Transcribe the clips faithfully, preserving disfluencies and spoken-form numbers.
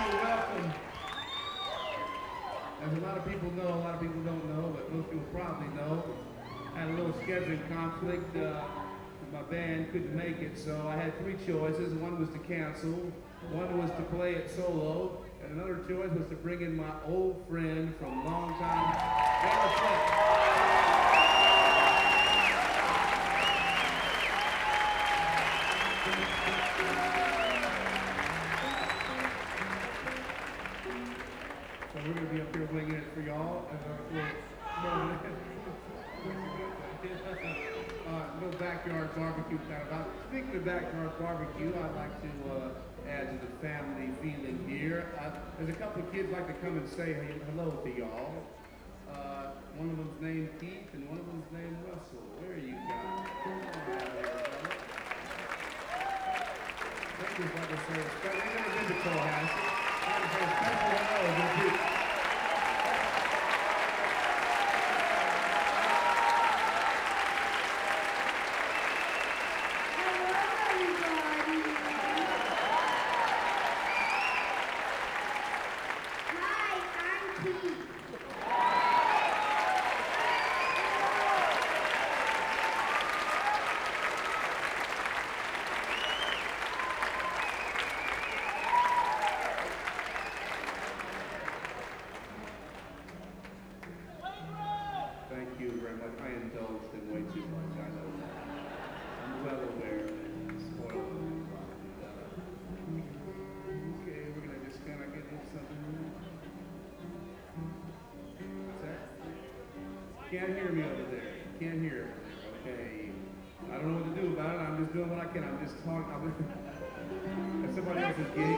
welcome. As a lot of people know, a lot of people don't know, but most people probably know, I had a little scheduling conflict. Uh, my band couldn't make it, so I had three choices. One was to cancel, one was to play it solo, and another choice was to bring in my old friend from a long time, Dallas Flint. So we're going to be up here winging it for y'all as our little, uh, little backyard barbecue kind of vibe. Speaking of backyard barbecue, I'd like to uh, add to the family feeling here. Uh, there's a couple of kids like to come and say hello to y'all. Uh, one of them's named Keith and one of them's named Russell. Where are you guys? Thank you, like I say, especially in the Vindical house. I want to say a special hello to you. Thank you very much. I indulged in way too much. I know that. I'm well aware of it. Spoiled it. Okay, we're gonna just kind of get into something. What's that? Can't hear me over there. Can't hear. Okay. I don't know what to do about it. I'm just doing what I can. I'm just talking. I'm That's somebody else's gig.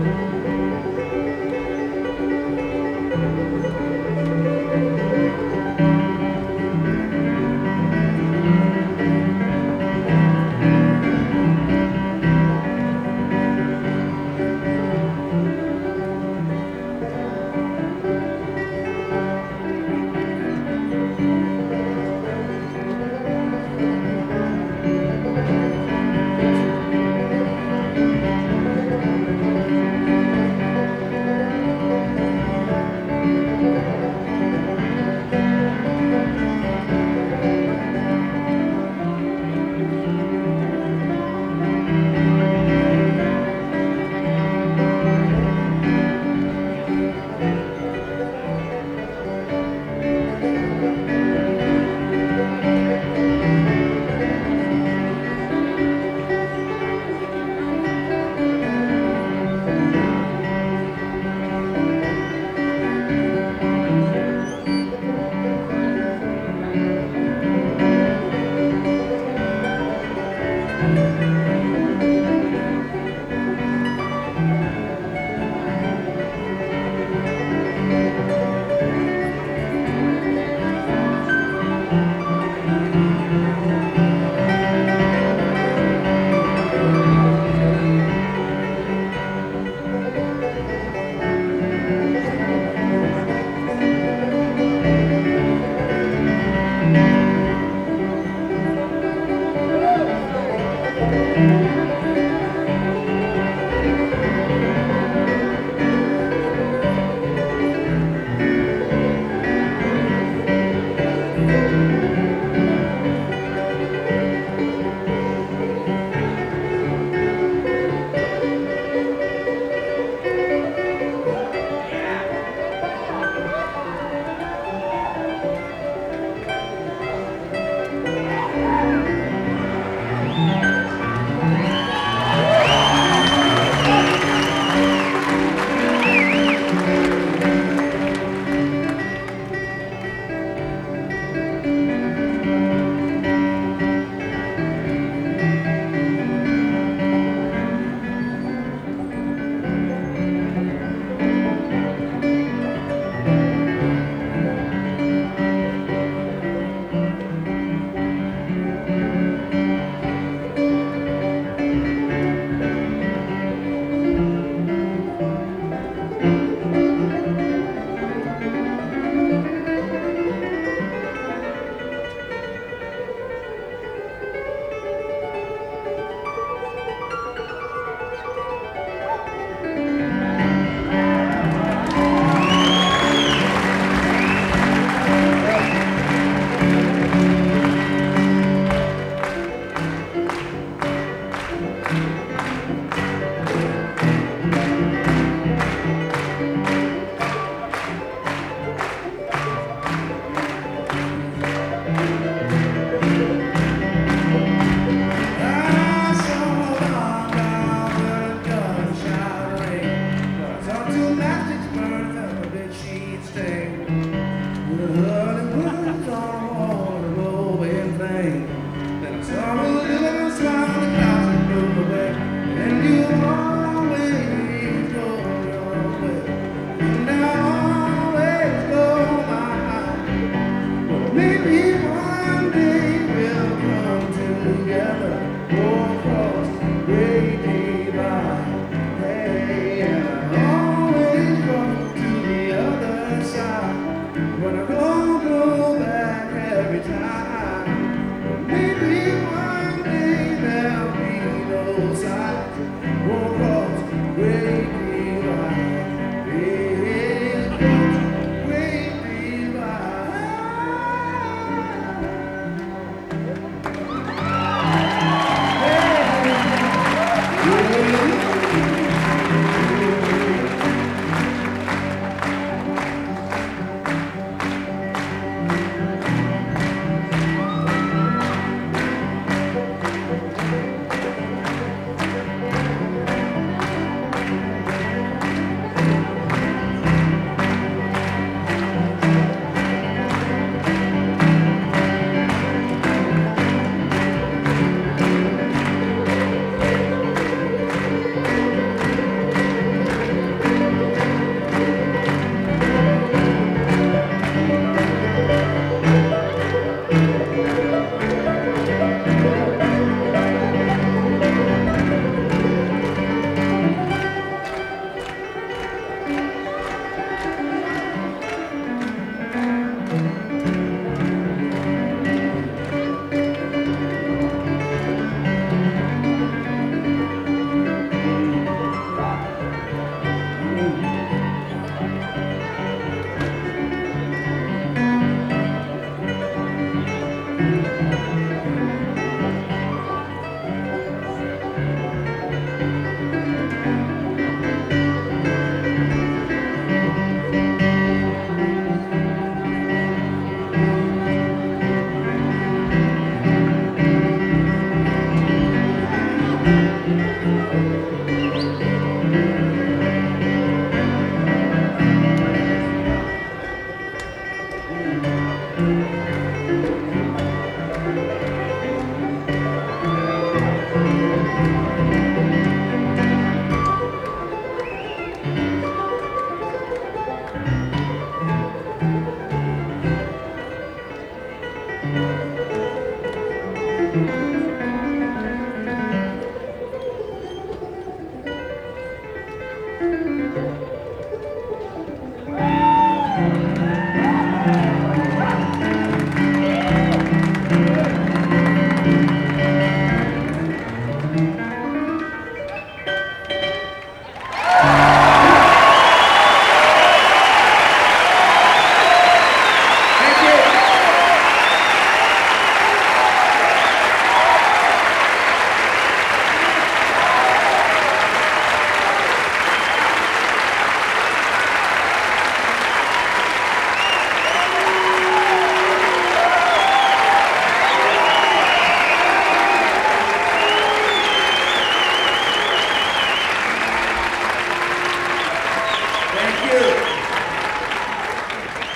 Thank you.